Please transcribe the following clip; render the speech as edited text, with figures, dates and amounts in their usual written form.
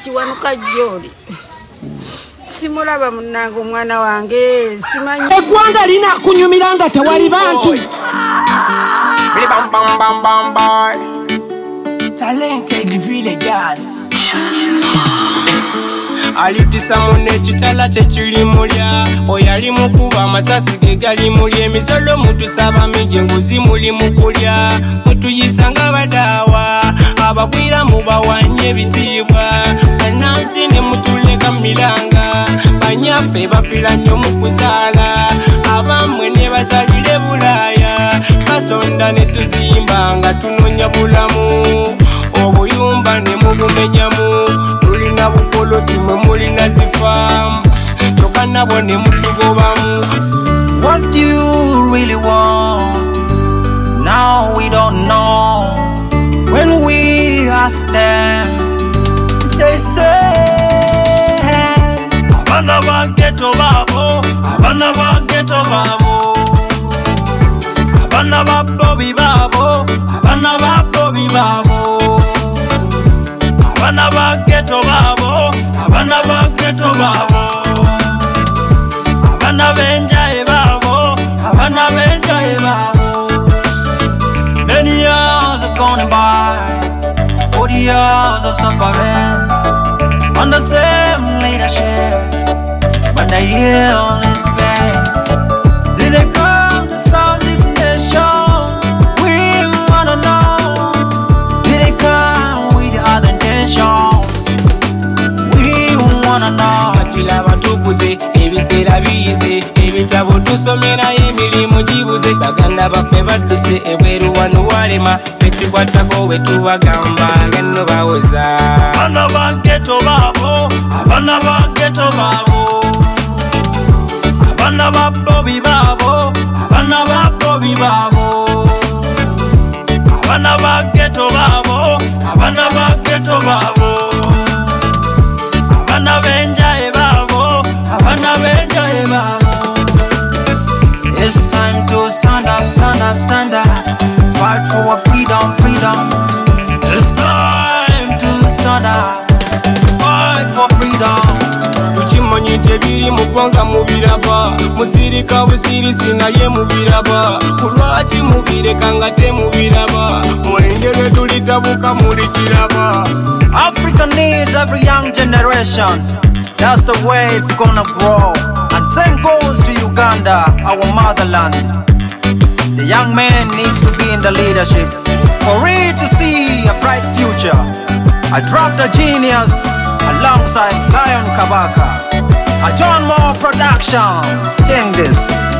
Kiwanuka Joli. Simulaba munango mwana wange simanyi eggwanga lina kunyumiranga tewali bantu bam bam bam bam bam. Talented villagers. Alitisa mune chitala chechili mulya oyali mukuba amasasi ge gali mulya emisolo mutusaba mijenguzi muli mukulya mutuyisanga badawa abagwira mubawanye bitibwa anansi ne mutuleka milanga banyafe bapira nnyo mukuzala abamwe ne bazalire bulaya basonda ne tuzimba nga tunonya bulamu obuyumba ne mubumenyamu tulina bukoloti mwe mulina zifamu kyokka bone mutugobamu. What do you really want? Now we don't know. When we ask them, they say abana bageto babo, abana bageto babo, abana babobi babo, abana babobi babo, abana bageto babo, abana bageto babo, abana benjaye babo, abana benjaye babo. Many years have gone by, 40 years of suffering on the same leadership. When the hill is bare, did they come to solve this nation? We wanna know. Did they come with the other intention? We wanna know. Katila batukuze ebisera biyize ebitabo tusomera emirimu gibuze baganda baffe badduse ebweru wano walema betukwatako wetubagamba ngeno bawoza abana bageto babo, abana bageto babo, abana babobi babo, abana babobi babo, abana bageto babo, abana bageto babo, abana benjaye babo, abana benjaye babo. It's time to stand up, stand up, stand up, fight for our freedom, freedom. It's time to stand up, fight for freedom. tukimanyi tebiri mu ggwanga mubiraba musirika busirisi naye mubiraba kulwaki mubireka nga temubiraba mulengere tulitabuka mulikiraba. Africa needs every young generation. That's the way it's gonna grow. And same goes to Uganda, our motherland. The young man needs to be in the leadership for it to see a bright future. I dropped a genius alongside Lion Kabaka. A John Moore production. Take this.